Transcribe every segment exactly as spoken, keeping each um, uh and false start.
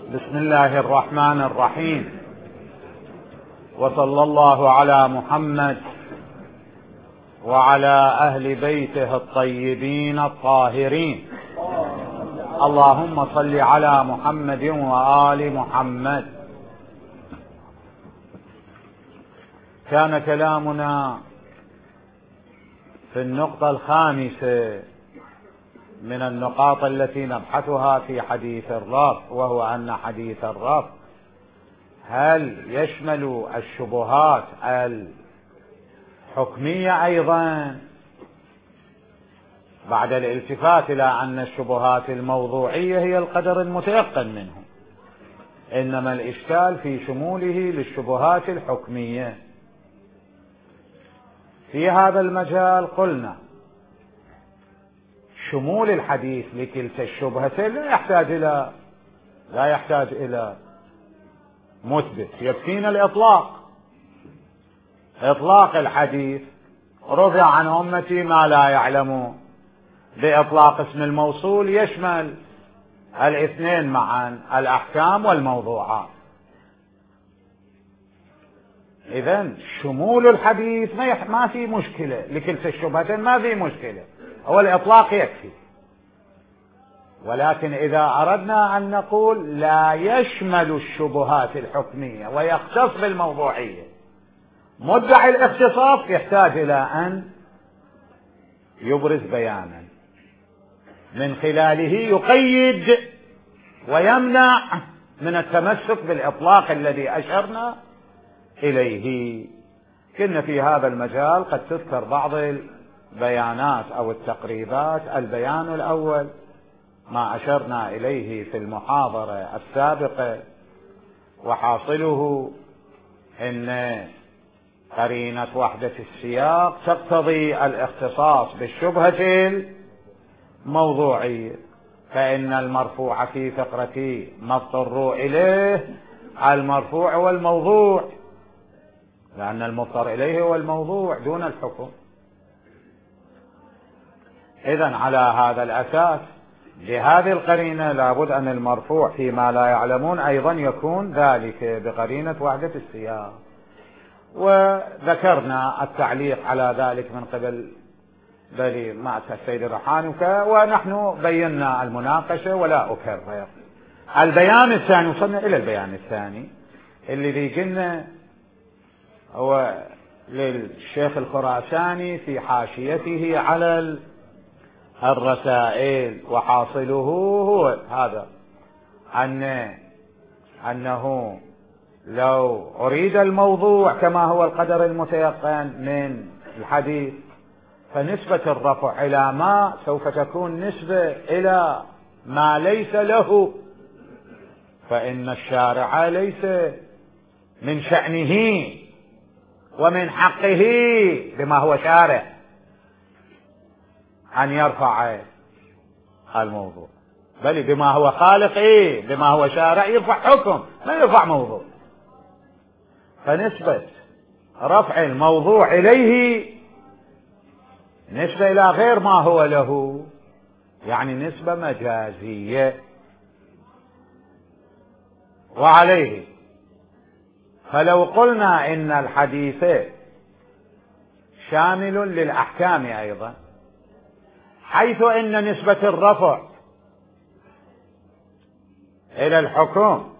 بسم الله الرحمن الرحيم، وصلى الله على محمد وعلى أهل بيته الطيبين الطاهرين. اللهم صل على محمد وآل محمد. كان كلامنا في النقطة الخامسة من النقاط التي نبحثها في حديث الرفع، وهو أن حديث الرفع هل يشمل الشبهات الحكمية أيضا، بعد الالتفات إلى أن الشبهات الموضوعية هي القدر المتيقن منه، إنما الإشكال في شموله للشبهات الحكمية. في هذا المجال قلنا شمول الحديث لكلتا الشبهتين لا يحتاج إلى لا يحتاج إلى مثبت، يكفينا الإطلاق. إطلاق الحديث رفع عن أمتي ما لا يعلمون، بإطلاق اسم الموصول يشمل الاثنين معا، الأحكام والموضوعات. إذن شمول الحديث ما في مشكلة لكلتا الشبهتين، ما في مشكلة، هو الإطلاق يكفي. ولكن إذا أردنا أن نقول لا يشمل الشبهات الحكمية ويختص بالموضوعية، مدعي الاختصاص يحتاج إلى أن يبرز بيانا من خلاله يقيد ويمنع من التمسك بالإطلاق الذي أشرنا إليه. كنا في هذا المجال قد تذكر بعض البيانات أو التقريبات. البيان الأول ما أشرنا إليه في المحاضرة السابقة، وحاصله إن قرينة وحدة السياق تقتضي الاختصاص بالشبهة الموضوعية، فإن المرفوع في فقرة ما اضطروا إليه المرفوع والموضوع، لأن المضطر إليه هو الموضوع دون الحكم. إذن على هذا الأساس بهذه القرينة لابد أن المرفوع فيما لا يعلمون أيضا يكون ذلك بقرينة وحدة السياق. وذكرنا التعليق على ذلك من قبل بلي مع السيد الرحاني، ونحن بينا المناقشة ولا أكرر. البيان الثاني، وصلنا إلى البيان الثاني اللي بيجينا هو للشيخ الخراساني في حاشيته على الرسائل، وحاصله هو هذا أن أنه لو أريد الموضوع كما هو القدر المتيقن من الحديث، فنسبة الرفع إلى ما سوف تكون نسبة إلى ما ليس له، فإن الشارع ليس من شأنه ومن حقه بما هو شارع أن يرفع الموضوع، بل بما هو خالق إيه بما هو شارع يرفع حكم، ما يرفع موضوع. فنسبة رفع الموضوع إليه نسبة إلى غير ما هو له، يعني نسبة مجازية. وعليه فلو قلنا إن الحديث شامل للأحكام أيضا، حيث إن نسبة الرفع إلى الحكم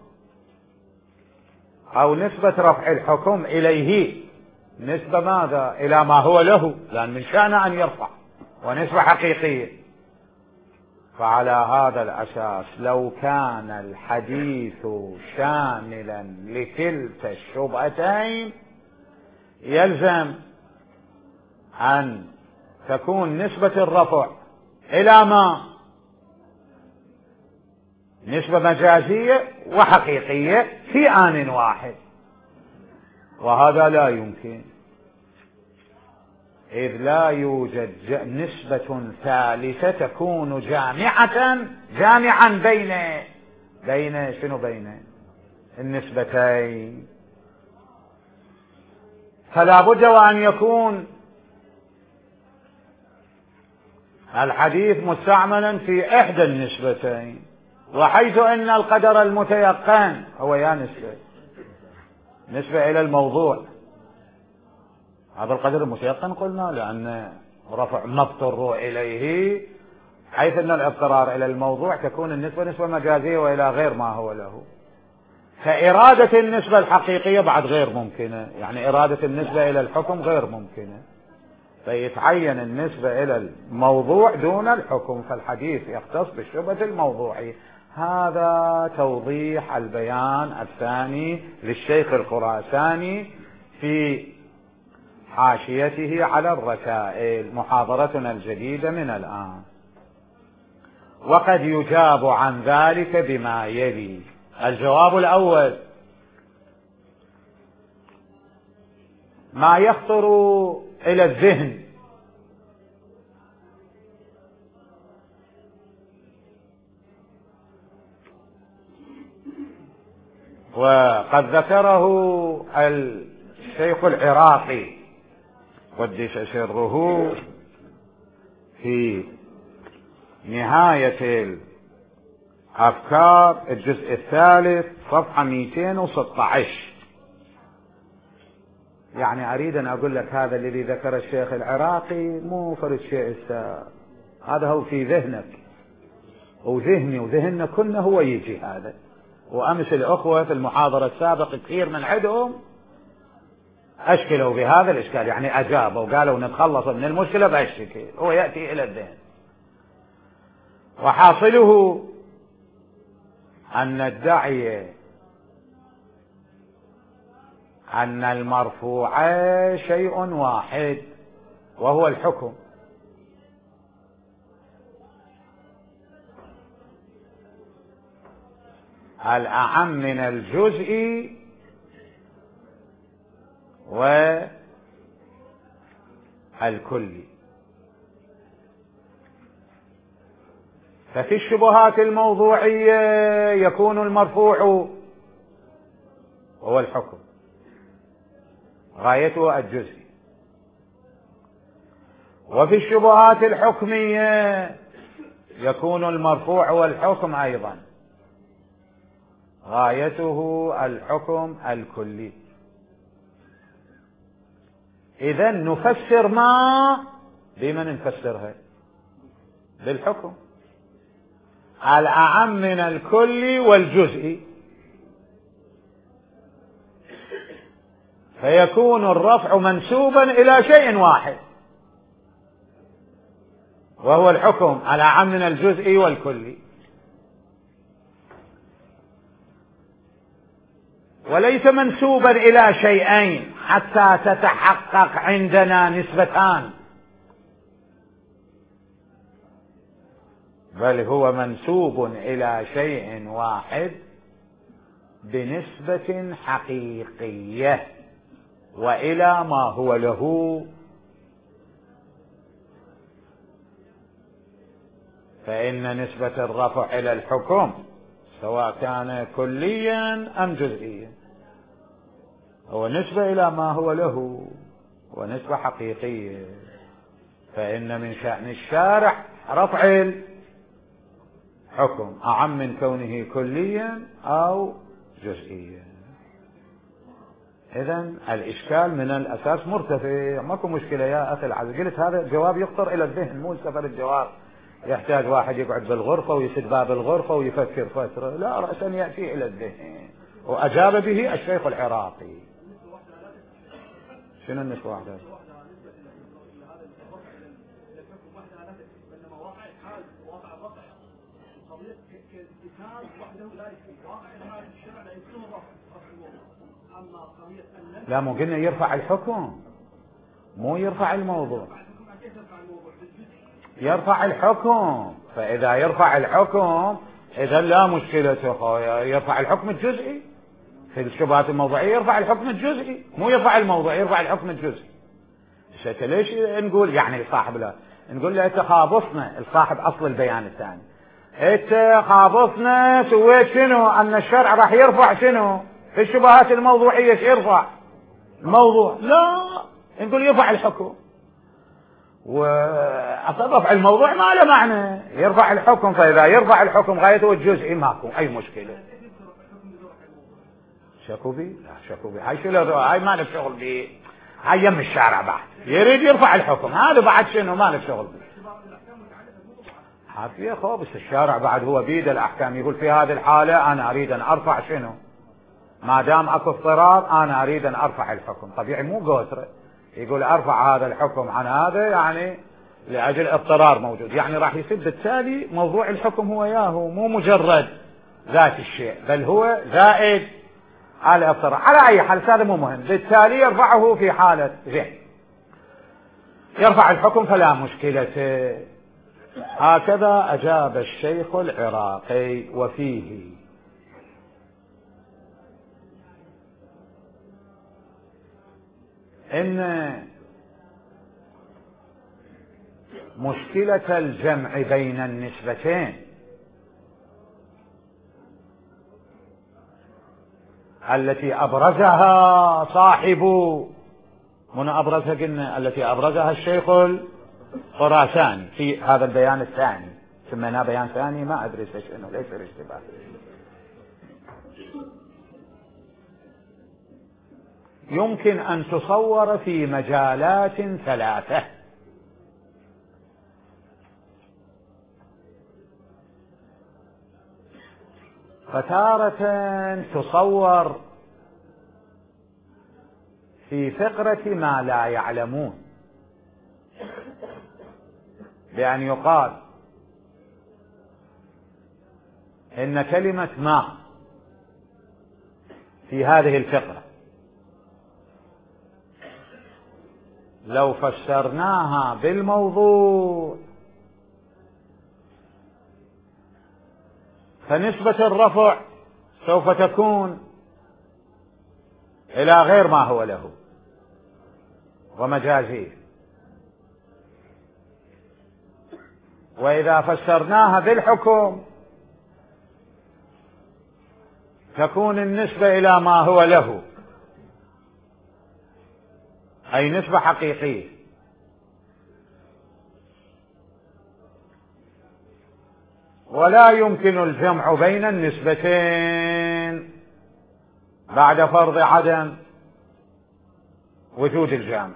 أو نسبة رفع الحكم إليه نسبة ماذا؟ إلى ما هو له، لأن من شأنه أن يرفع، ونسبة حقيقية. فعلى هذا الأساس لو كان الحديث شاملا لكلتا الشبهتين يلزم أن تكون نسبة الرفع إلى ما نسبة مجازية وحقيقية في آن واحد، وهذا لا يمكن، إذ لا يوجد نسبة ثالثة تكون جامعة جامعا بين بين شنو بين النسبتين. فلا بد وأن يكون الحديث مستعملا في إحدى النسبتين، وحيث ان القدر المتيقن هو يا نسبة نسبة الى الموضوع. هذا القدر المتيقن قلنا لان رفع ما اضطروا اليه، حيث ان الاضطرار الى الموضوع تكون النسبة نسبة مجازية والى غير ما هو له. فإرادة النسبة الحقيقية بعد غير ممكنة، يعني إرادة النسبة إلى الحكم غير ممكنة، فيتعين النسبة إلى الموضوع دون الحكم، فالحديث يختص بالشبهة الموضوعية. هذا توضيح البيان الثاني للشيخ الخراساني في حاشيته على الرسائل، محاضرتنا الجديدة من الآن. وقد يجاب عن ذلك بما يلي. الجواب الأول: ما يخطر إلى الذهن وقد ذكره الشيخ العراقي قدس سره في نهاية الأفكار الجزء الثالث صفحة مئتين وستة عشر. يعني أريد أن أقول لك هذا الذي ذكر الشيخ العراقي مو فرد شيء، هذا هو في ذهنك وذهني وذهننا كنا هو يجي هذا. وأمس الأخوة في المحاضرة السابقة كثير من عندهم أشكلوا بهذا الإشكال، يعني أجابوا وقالوا نتخلص من المشكلة بهالشكل، هو يأتي إلى الذهن. وحاصله أن ندعي أن المرفوع شيء واحد وهو الحكم، الأعم من الجزء والكلي. ففي الشبهات الموضوعية يكون المرفوع وهو الحكم غايته الجزء، وفي الشبهات الحكمية يكون المرفوع والحكم أيضا غايته الحكم الكلي. إذا نفسر ما بمن نفسرها بالحكم، الأعم من الكل والجزء، فيكون الرفع منسوبا إلى شيء واحد وهو الحكم الأعم من الجزء والكل، وليس منسوبا إلى شيئين حتى تتحقق عندنا نسبتان، بل هو منسوب إلى شيء واحد بنسبة حقيقية وإلى ما هو له. فإن نسبة الرفع إلى الحكم سواء كان كليا أم جزئيا هو نسبة إلى ما هو له ونسبة حقيقية. فإن من شأن الشارع رفع الحكم أعم من كونه كليا أو جزئيا. إذن الإشكال من الأساس مرتفع، ماكو مشكلة يا أخي العزيز. قلت هذا الجواب يخطر إلى الذهن، مو سفر الجواب يحتاج واحد يقعد بالغرفة ويسد باب الغرفة ويفكر فترة، لا، رأسا يأتي إلى الذهن. وأجاب به الشيخ العراقي. شنو النسبة واحدة؟ لا، مو قلنا يرفع الحكم، مو يرفع الموضوع، يرفع الحكم. فإذا يرفع الحكم إذا لا مشكلة يرفع الحكم الجزئي. في الشبهات الموضوعية يرفع الحكم الجزئي، مو يرفع الموضوع، يرفع الحكم الجزئي. ليش نقول يعني صاحب لا نقول له انت خابصنا الصاحب اصل البيان الثاني، انت خابصنا سويت شنو؟ ان الشرع راح يرفع شنو؟ في الشبهات الموضوعية يرفع الموضوع، لا، نقول يرفع الحكم. وأصل الموضوع ما له معنى، يرفع الحكم، فإذا يرفع الحكم غايته الجزئي ماكو أي مشكلة. شكو بي؟ لا شكو بي، هاي شنو؟ هاي ما لك شغل بي، هاي يم الشارع بعد يريد يرفع الحكم، هذا بعد شنو ما لك شغل بي. حافية خو بس الشارع بعد هو بيد الأحكام، يقول في هذه الحالة أنا أريد أن أرفع شنو؟ ما دام أكو اضطرار أنا أريد أن أرفع الحكم، طبيعي مو قوتره يقول أرفع هذا الحكم عن هذا، يعني لأجل اضطرار موجود، يعني راح يصير بالتالي موضوع الحكم هو ياهو مو مجرد ذات الشيء، بل هو زائد على اضطرار. على أي حال هذا مو مهم، بالتالي يرفعه في حالة زين يرفع الحكم فلا مشكلة. هكذا أجاب الشيخ العراقي. وفيه إن مشكلة الجمع بين النسبتين التي أبرزها صاحب من أبرزها قلنا التي أبرزها الشيخ الخراساني في هذا البيان الثاني، سميناه بيان ثاني ما أدري شنو، ليس الاشتباه، يمكن أن تصور في مجالات ثلاثة. فتارة تصور في فقرة ما لا يعلمون، بأن يقال إن كلمة ما في هذه الفقرة لو فسرناها بالموضوع فنسبة الرفع سوف تكون إلى غير ما هو له ومجازيه، وإذا فسرناها بالحكم تكون النسبة إلى ما هو له، أي نسبة حقيقية. ولا يمكن الجمع بين النسبتين بعد فرض عدم وجود الجامع.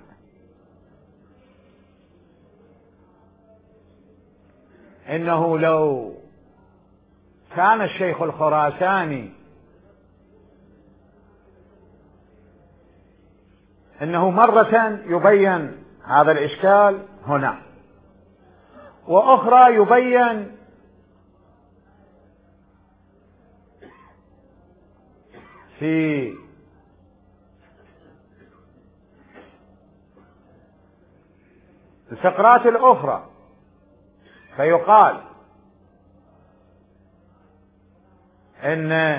إنه لو كان الشيخ الخراساني إنه مرة يبين هذا الإشكال هنا، وأخرى يبين في الفقرات الأخرى، فيقال إن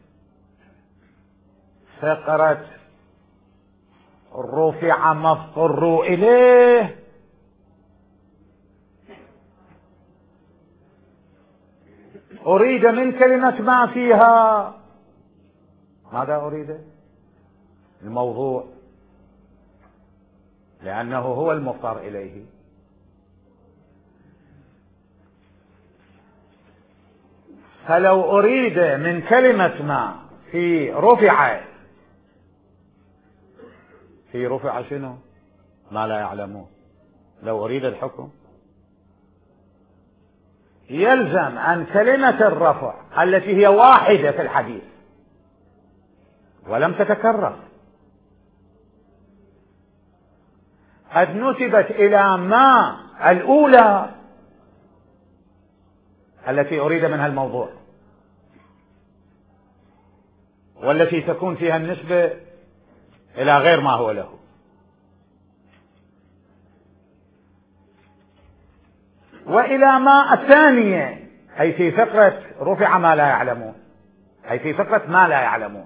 فقرة رفع ما اضطروا إليه أريد من كلمة ما فيها ماذا أريد؟ الموضوع، لأنه هو المضطر إليه. فلو أريد من كلمة ما في رفع في رفع شنو؟ ما لا يعلمون، لو أريد الحكم يلزم أن كلمة الرفع التي هي واحدة في الحديث ولم تتكرر قد نسبت إلى ما الأولى التي أريد منها الموضوع، والتي تكون فيها النسبة إلى غير ما هو له. وإلى ما الثانية، أي في فقرة رفع ما لا يعلمون، أي في فقرة ما لا يعلمون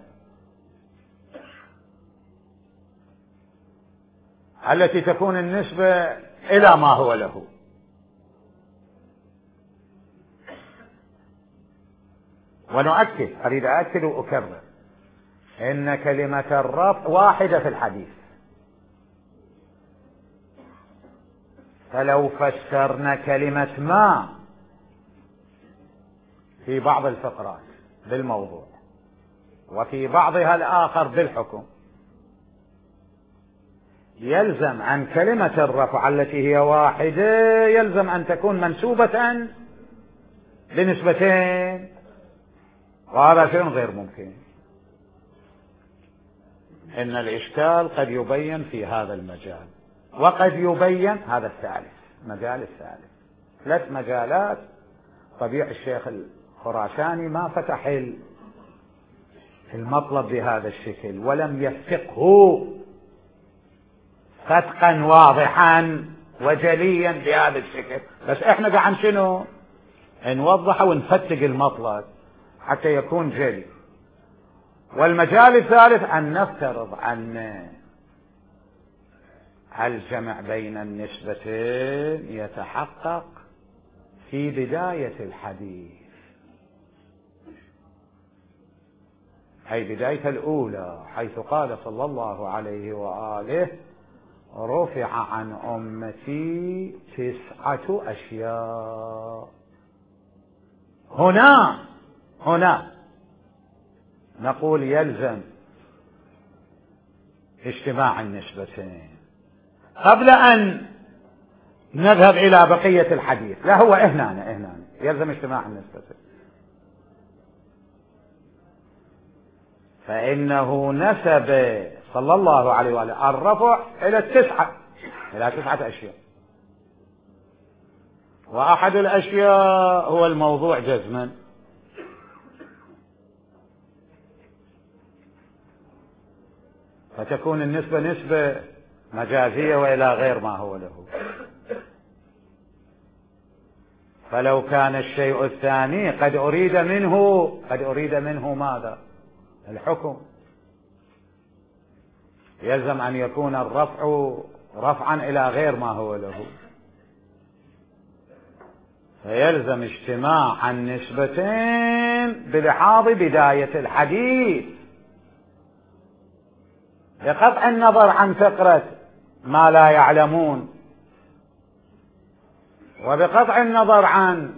التي تكون النسبة إلى ما هو له. ونؤكد، أريد أؤكد وأكرر، إن كلمة الرفع واحدة في الحديث، فلو فسرنا كلمة ما في بعض الفقرات بالموضوع وفي بعضها الآخر بالحكم، يلزم عن كلمة الرفع التي هي واحدة يلزم أن تكون منسوبة بنسبتين، وهذا شيء غير ممكن. إن الإشكال قد يبين في هذا المجال، وقد يبين هذا الثالث، مجال الثالث، ثلاث مجالات. طبيعي الشيخ الخراساني ما فتح المطلب بهذا الشكل ولم يفتقه فتقا واضحا وجليا بهذا الشكل، بس احنا قاعد شنو نوضح ونفتق المطلب حتى يكون جلي. والمجال الثالث أن نفترض أن الجمع بين النسبتين يتحقق في بداية الحديث، أي بداية الأولى، حيث قال صلى الله عليه وآله: رفع عن أمتي تسعة أشياء. هنا هنا نقول يلزم اجتماع النسبتين قبل أن نذهب إلى بقية الحديث. لا، هو هنا هنا يلزم اجتماع النسبتين، فإنه نسب صلى الله عليه وآله الرفع إلى التسعة، إلى تسعة أشياء، وأحد الأشياء هو الموضوع جزما، فتكون النسبة نسبة مجازية وإلى غير ما هو له. فلو كان الشيء الثاني قد أريد منه قد أريد منه ماذا؟ الحكم، يلزم أن يكون الرفع رفعا إلى غير ما هو له، فيلزم اجتماع النسبتين بلحاظ بداية الحديث، بقطع النظر عن فقرة ما لا يعلمون، وبقطع النظر عن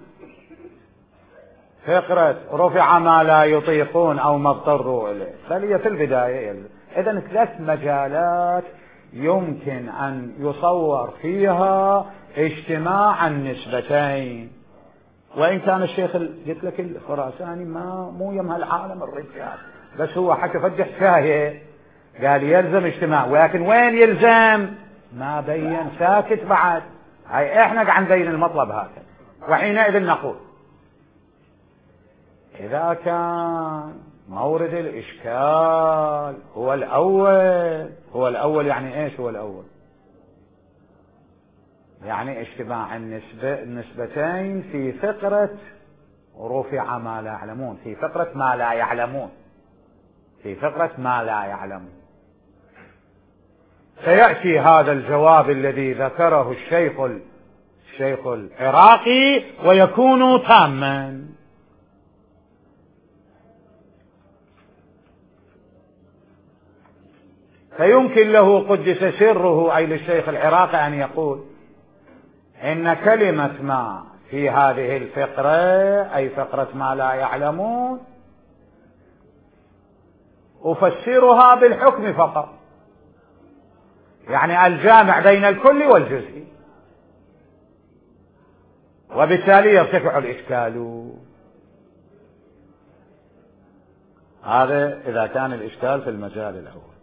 فقرة رفع ما لا يطيقون أو ما اضطروا إليه، بل هي في البداية. إذن ثلاث مجالات يمكن أن يصور فيها اجتماع النسبتين. وإن كان الشيخ قلت لك الخراساني ما مو يمها العالم الرجال، بس هو حكى فتح شاهي قال يلزم اجتماع، ولكن وين يلزم؟ ما بين، ساكت بعد. هاي احنا قاعد نبين المطلب هذا، وحينئذ نقول إذا كان مورد الإشكال هو الأول هو الأول يعني إيش هو الأول؟ يعني اجتماع النسبة النسبتين في فقرة رفع ما لا يعلمون، في فقرة ما لا يعلمون في فقرة ما لا يعلمون. سيأتي هذا الجواب الذي ذكره الشيخ الشيخ العراقي ويكون تاما. فيمكن له قدس سره أي للشيخ العراقي أن يقول إن كلمة ما في هذه الفقرة أي فقرة ما لا يعلمون أفسرها بالحكم فقط، يعني الجامع بين الكل والجزء، وبالتالي يرتفع الإشكال. هذا إذا كان الإشكال في المجال الأول.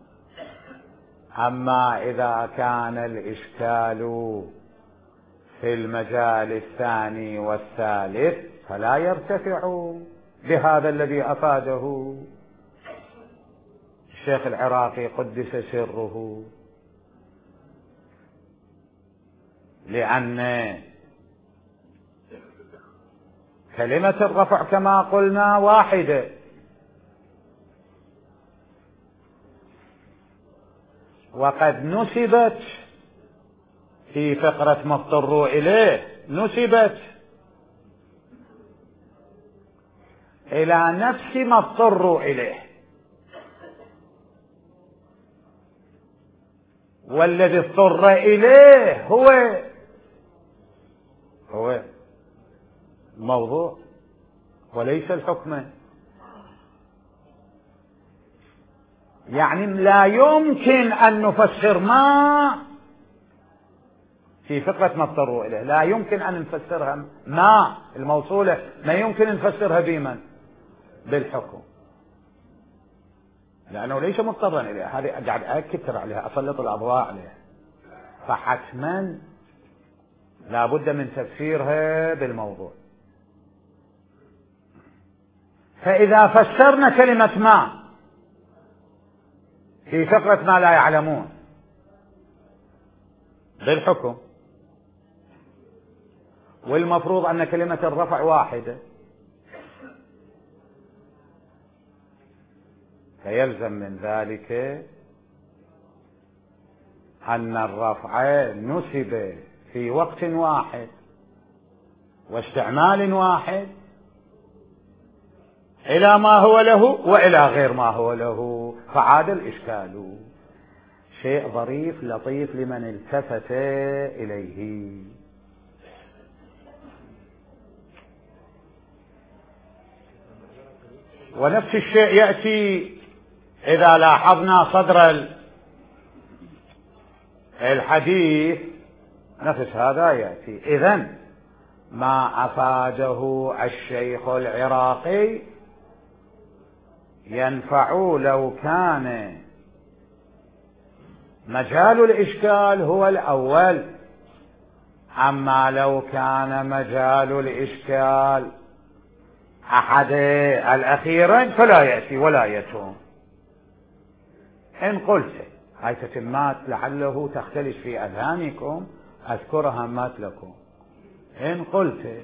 أما إذا كان الإشكال في المجال الثاني والثالث فلا يرتفع بهذا الذي أفاده الشيخ العراقي قدس سره، لأن كلمة الرفع كما قلنا واحدة، وقد نسبت في فقرة ما اضطروا إليه، نسبت إلى نفس ما اضطروا إليه، والذي اضطر إليه هو هو الموضوع وليس الحكم. يعني لا يمكن أن نفسر ما في فقرة ما اضطروا إليه، لا يمكن أن نفسرها ما الموصولة ما يمكن أن نفسرها بمن؟ بالحكم، لأنه ليس مضطرا إليه. هذه قاعد أكثر عليها، أسلط الأضواء عليها، فحتما لا بد من تفسيرها بالموضوع. فإذا فسرنا كلمة ما في فقرة ما لا يعلمون بالحكم، والمفروض أن كلمة الرفع واحدة، فيلزم من ذلك أن الرفع نسب في وقت واحد واستعمال واحد إلى ما هو له وإلى غير ما هو له، فعاد الإشكال. شيء ظريف لطيف لمن التفت إليه. ونفس الشيء يأتي إذا لاحظنا صدر الحديث، نفس هذا يأتي. إذن ما أفاده الشيخ العراقي ينفع لو كان مجال الإشكال هو الأول، أما لو كان مجال الإشكال أحد الأخيرين فلا يأتي ولا يتم. إن قلت هاي تتمات لعله تختلف في أذهانكم، أذكرها مات لكم. إن قلت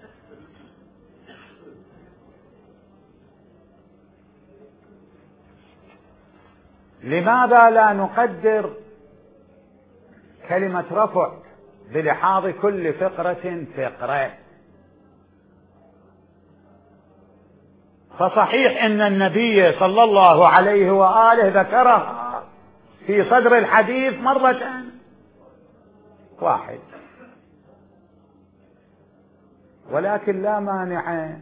لماذا لا نقدر كلمة رفع بلحاظ كل فقرة فقرة؟ فصحيح ان النبي صلى الله عليه وآله ذكرها في صدر الحديث مرة واحد، ولكن لا مانع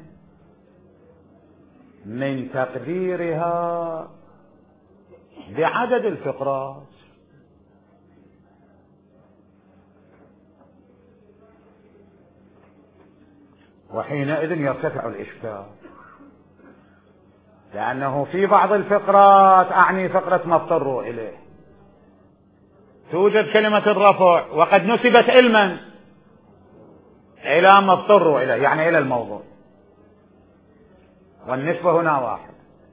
من تقديرها بعدد الفقرات. وحينئذ يرتفع الإشكال، لأنه في بعض الفقرات، أعني فقرة ما اضطروا إليه، توجد كلمة الرفع وقد نسبت علما إلى ما اضطروا إليه، يعني إلى الموضوع، والنسبة هنا واحد.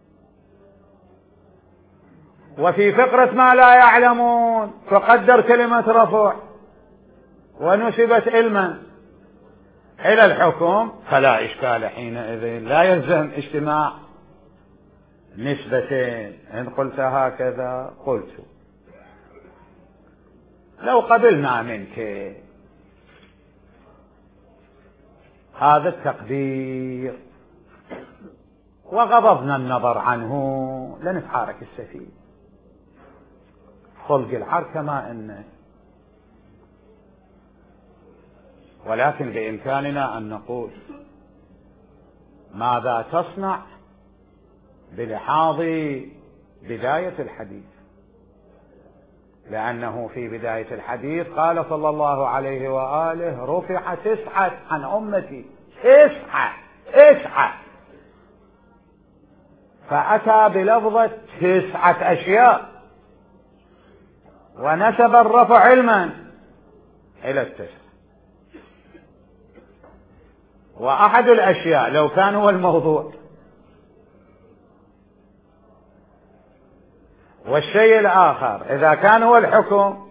وفي فقرة ما لا يعلمون تقدر كلمة رفع ونسبت علما إلى الحكم، فلا إشكال حينئذ، لا يلزم اجتماع نسبتين. إن قلت هكذا قلت. لو قبلنا منك هذا التقدير وغضضنا النظر عنه لنتحرك السفينة، خلق الحر كما إنه، ولكن بإمكاننا أن نقول ماذا تصنع بلحاظ بداية الحديث، لأنه في بداية الحديث قال صلى الله عليه وآله رفع تسعة عن أمتي، تسعة تسعة، فأتى بلفظة تسعة أشياء ونسب الرفع علما إلى التسعة. وأحد الأشياء لو كان هو الموضوع، والشيء الآخر إذا كان هو الحكم،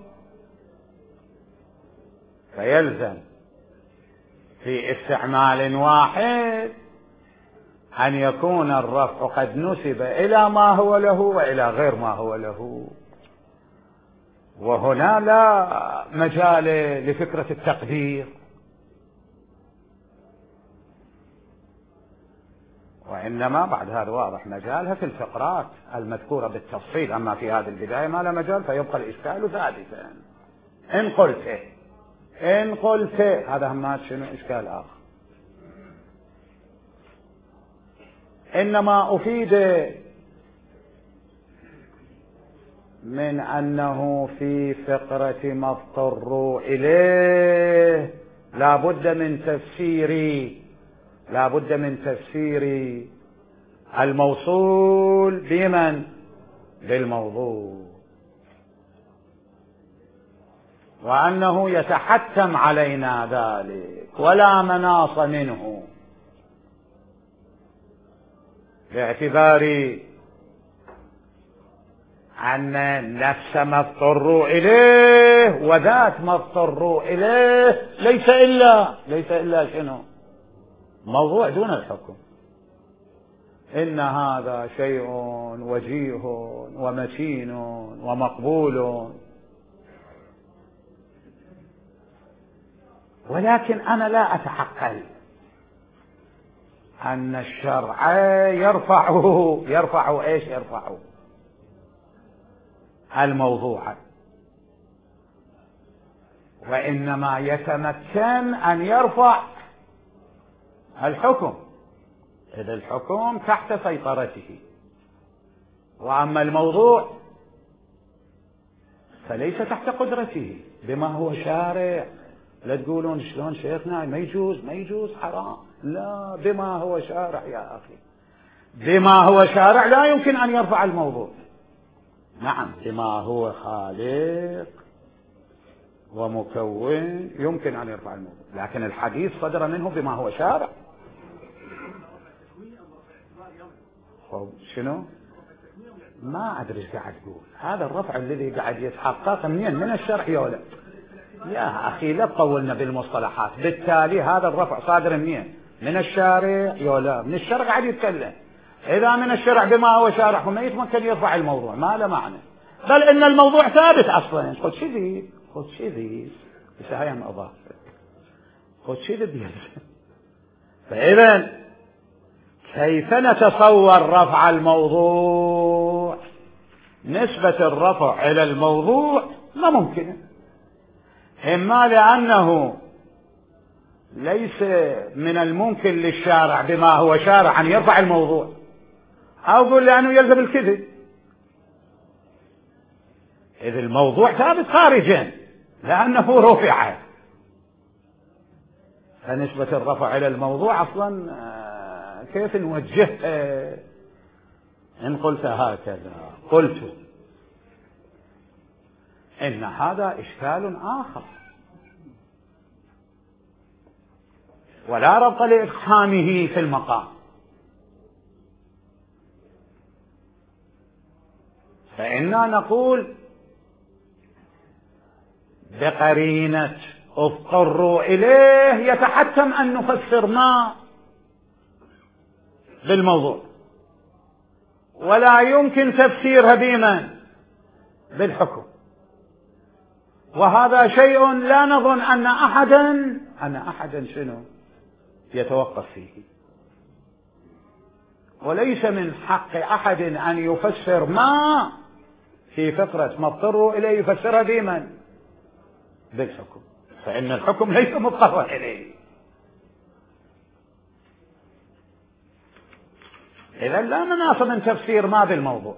فيلزم في استعمال واحد أن يكون الرفع قد نسب إلى ما هو له وإلى غير ما هو له، وهنا لا مجال لفكرة التقدير، وإنما بعد هذا واضح مجالها في الفقرات المذكورة بالتفصيل، أما في هذه البداية ما لا مجال، فيبقى الإشكال ثابتا. إن قلت إن قلت هذا هم شنو إشكال آخر. إنما أفيد من أنه في فقرة ما اضطروا إليه لا بد من تفسير لا بد من تفسير الموصول بمن؟ بالموضوع، وأنه يتحتم علينا ذلك ولا مناص منه، باعتبار أن نفس ما اضطروا إليه وذات ما اضطروا إليه ليس إلا ليس إلا شنو؟ موضوع دون الحكم. إن هذا شيء وجيه ومتين ومقبول، ولكن أنا لا أتعقل أن الشرع يرفعه يرفع إيش يرفعه الموضوع، وإنما يتمكن أن يرفع الحكم، إذا الحكم تحت سيطرته، وأما الموضوع فليس تحت قدرته بما هو شارع. لا تقولون شلون شيخنا ما يجوز ما يجوز حرام، لا، بما هو شارع يا أخي، بما هو شارع لا يمكن أن يرفع الموضوع. نعم بما هو خالق ومكون يمكن أن يرفع الموضوع، لكن الحديث صدر منه بما هو شارع. شنو؟ ما أدري ايش قاعد تقول. هذا الرفع الذي قاعد يتحقق منين؟ من الشرع يا ولد؟ يا أخي لا تطولنا بالمصطلحات. بالتالي هذا الرفع صادر منين؟ من الشارع يا لا؟ من الشرع قاعد يتكلم. إذا من الشرع بما هو شارع فما يتمكن يرفع الموضوع، ما له معنى، بل إن الموضوع ثابت أصلا. خذ شذي خذ شذي بس هاي هم أضاف خذ شذي بيد. فإذا كيف نتصور رفع الموضوع؟ نسبة الرفع إلى الموضوع ما ممكن، إما لأنه ليس من الممكن للشارع بما هو شارع أن يرفع الموضوع، أو قل لأنه يلزم الكذب، إذ الموضوع ثابت خارجا لأنه رفع، فنسبة الرفع إلى الموضوع أصلا كيف نوجهها؟ إن قلت هكذا قلت إن هذا إشكال آخر ولا ربط لإقحامه في المقام، فإنا نقول بقرينة اضطروا إليه يتحتم أن نفسر ما بالموضوع، ولا يمكن تفسيرها بمن؟ بالحكم، وهذا شيء لا نظن أن أحدا أن أحدا شنو يتوقف فيه، وليس من حق أحد أن يفسر ما في فقرة ما اضطروا إليه يفسرها بمن؟ بالحكم، فإن الحكم ليس مضطر إليه. إذا لا مناص من تفسير ما بالموضوع،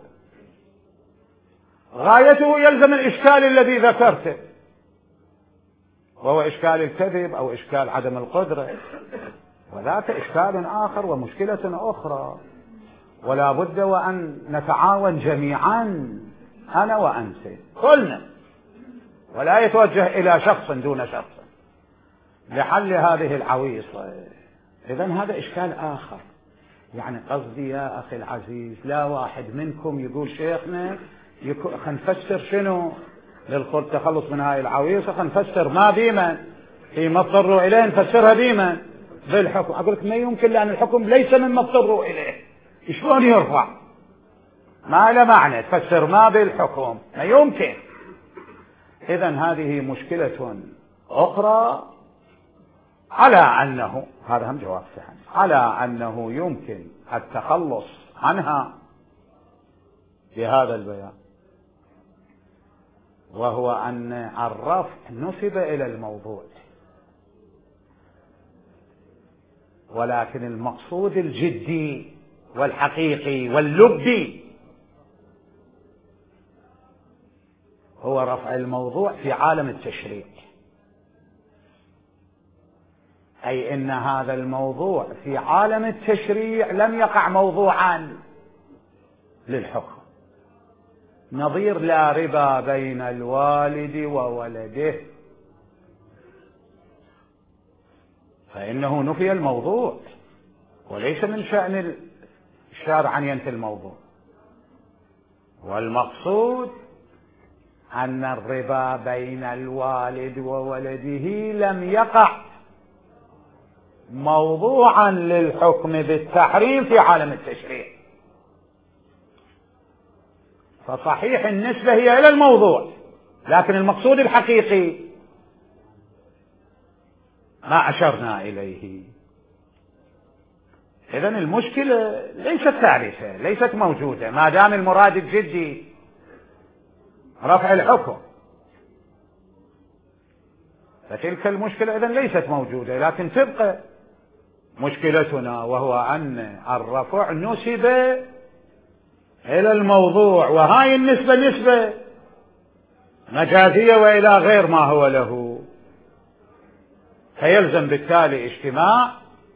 غايته يلزم الإشكال الذي ذكرته، وهو إشكال الكذب أو إشكال عدم القدرة، وذاك إشكال آخر ومشكلة أخرى، ولا بد وأن نتعاون جميعا أنا وأنت كلنا، ولا يتوجه إلى شخص دون شخص لحل هذه العويصة. إذن هذا إشكال آخر. يعني قصدي يا أخي العزيز لا واحد منكم يقول شيخنا خلينا نفسر شنو للتخلص من هاي العويصة، خلينا نفسر ما بيمن فيما اضطروا إليه نفسرها بيمن بالحكم. أقول لك ما يمكن، لأن الحكم ليس مما اضطروا إليه، شلون يرفع؟ ما له معنى تفسر ما بالحكم، ما يمكن. إذن هذه مشكلة أخرى، على أنه هذا هم جواب سهل، على أنه يمكن التخلص عنها بهذا البيان. وهو أن الرفع نسب إلى الموضوع، ولكن المقصود الجدي والحقيقي واللبي هو رفع الموضوع في عالم التشريع، أي إن هذا الموضوع في عالم التشريع لم يقع موضوعا للحكم، نظير لا ربا بين الوالد وولده، فإنه نفي الموضوع وليس من شأن الشارع أن ينفي الموضوع. والمقصود أن الربا بين الوالد وولده لم يقع موضوعا للحكم بالتحريم في عالم التشريع، فصحيح النسبة هي إلى الموضوع، لكن المقصود الحقيقي ما أشرنا إليه. إذن المشكلة ليست ثالثة، ليست موجودة، ما دام المراد الجدي رفع الحكم فتلك المشكلة إذن ليست موجودة، لكن تبقى مشكلتنا وهو أن الرفع نسب إلى الموضوع، وهاي النسبة نسبة مجازية وإلى غير ما هو له، فيلزم بالتالي اجتماع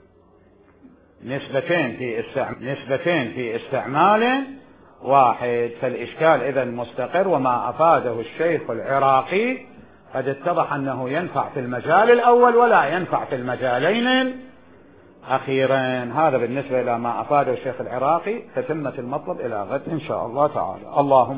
نسبتين في استعمال نسبتين في استعمال واحد. فالإشكال إذن مستقر، وما أفاده الشيخ العراقي قد اتضح أنه ينفع في المجال الأول ولا ينفع في المجالين الأخيرين. هذا بالنسبة إلى ما أفاده الشيخ العراقي، فتمت المطلب إلى غد إن شاء الله تعالى. اللهم